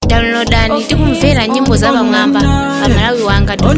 Downloadani tikumvera nyimbo za Bamwamba pa malawiwanga.com.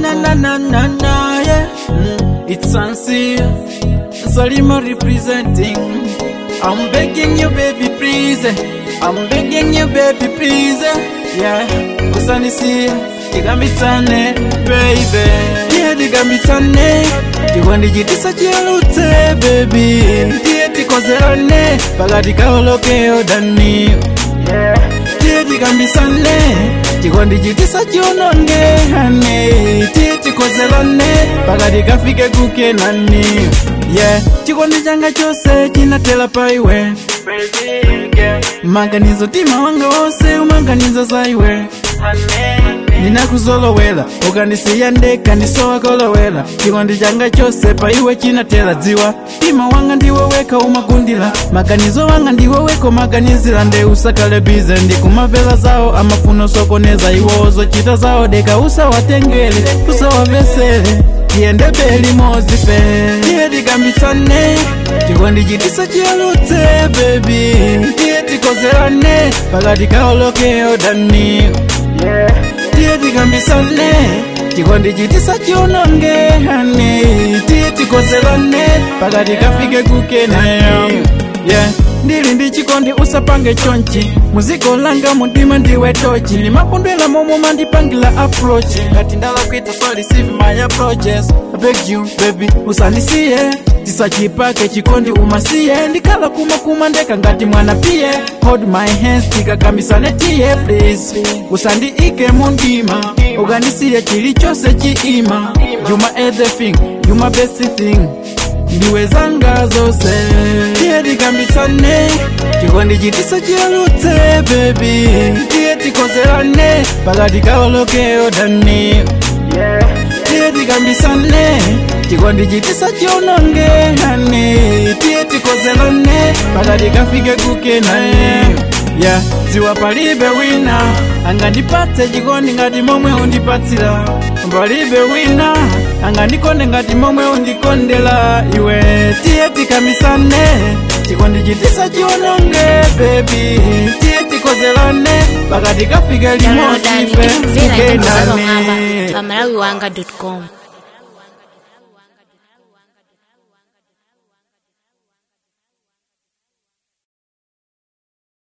It's sincere, Salima representing. I'm begging you, baby, please. I'm begging you, baby, please. Yeah, usanisia, digambitsane, baby. Yeah, digambitsane, digwandijitisa chilute, baby. Yeah, tikozerane, pakati kaoloke odani. Yeah, digambitsane, digwandijitisa chiononge, honey. Tikozerane, pakati kafike kuke nani. Yeah, chikondi changa chose chinatela paiwe. Maganizo tima wanga wose umaganizo zaiwe. Ninakuzolowela ukandisiya ndeka ndisowa kolowela. Chikondi changa chose paiwe chinatela dziwa. Tima wanga ndiwe weka umagundila. Maganizo wanga ndiwe weko maganizila. Nde usakale bize ndikumavela zao amafuno sokoneza iwozo chita zao deka usawatengele usawavesele. Tiende beli mozife Tiye digambitsane Chikondijitisa chilute baby Tiye tikozerane pakati kaoloke odani. Tiye digambitsane Chikondijitisa chiononge honey. Tiye tikozerane pakati kafike kuke nani. Yeah, ndili ndi chikondi usapange chonchi. Muziko langa mundima ndiwe tochi. Limapundwela momo mandipangila approach. Ngati ndala kwita so receive my approaches. I beg you baby usandisiye. Tisachipake chikondi umasiye. Ndikala kuma ndeka ngati mwana pie. Hold my hands tikakambisane tiye please. Usandiike mundima uganisiye chili chose chiima. You my everything, you my best thing. Ndiwe zanga zose Tiye digambitsane Chikondijitisa chilute baby. Tiye tikozerane pakati kaoloke odani. Tiye digambitsane Chikondijitisa chiononge honey. Tiye tikozerane pakati kafike kuke nani. Yeah, ziwa palibe wina angandipatse chikondi ngati momwe undipatsira. Palibe wina angandikonde ngati momwe undikondela iwe. Tiye tikambitsane chikondijitisa chiononge baby. Tiye tikozerane pakati kafike limodzi. Downloadani tikumvera nyimbo za Bamwamba pa malawiwanga.com.